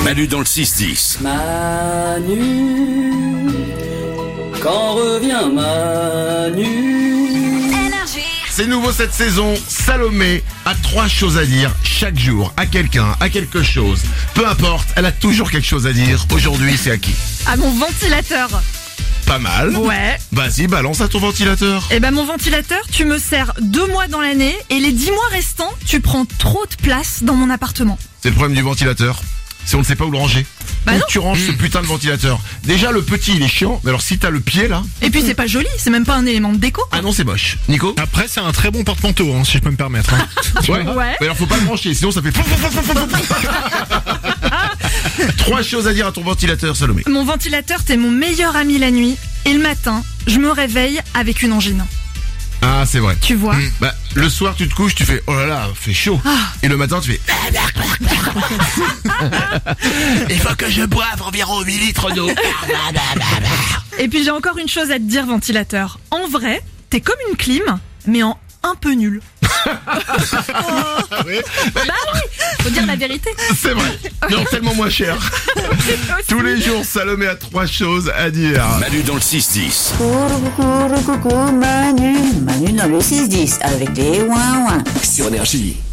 Manu dans le 6-10. Manu, quand revient Manu? C'est nouveau cette saison, Salomé a 3 choses à dire chaque jour, à quelqu'un, à quelque chose. Peu importe, elle a toujours quelque chose à dire. Aujourd'hui, c'est à qui? À mon ventilateur. Pas mal. Ouais. Vas-y, balance à ton ventilateur. Eh ben mon ventilateur, tu me sers 2 mois dans l'année et les 10 mois restants, tu prends trop de place dans mon appartement. C'est le problème du ventilateur. Si on ne sait pas où le ranger. Bah Où non. tu ranges ce putain de ventilateur? Déjà, le petit, il est chiant. Mais alors, si t'as le pied, là... Et puis c'est pas joli, c'est même pas un élément de déco. Ah non, c'est moche. Nico? Après, c'est un très bon porte-manteau, hein, si je peux me permettre. Hein. Ouais. Ouais. Mais alors, faut pas le brancher, sinon ça fait... 3 choses à dire à ton ventilateur, Salomé. Mon ventilateur, t'es mon meilleur ami la nuit et le matin, je me réveille avec une angine. Ah, c'est vrai. Tu vois? Bah, le soir, tu te couches, tu fais, oh là là, fait chaud. Et le matin, tu fais, il faut que je boive environ 8 litres d'eau. Et puis j'ai encore une chose à te dire, ventilateur. En vrai, t'es comme une clim, mais en un peu nul. Bah oui, faut dire la vérité. C'est vrai. Non, tellement moins cher. Tous les jours, Salomé a 3 choses à dire. Manu dans le 6-10. Coucou, Manu dans le 6-10 avec les ouin-ouin. Sur Énergie.